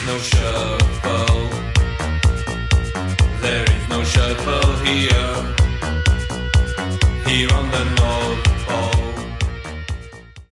no shuffle. There is no shuffle here. Here on the north.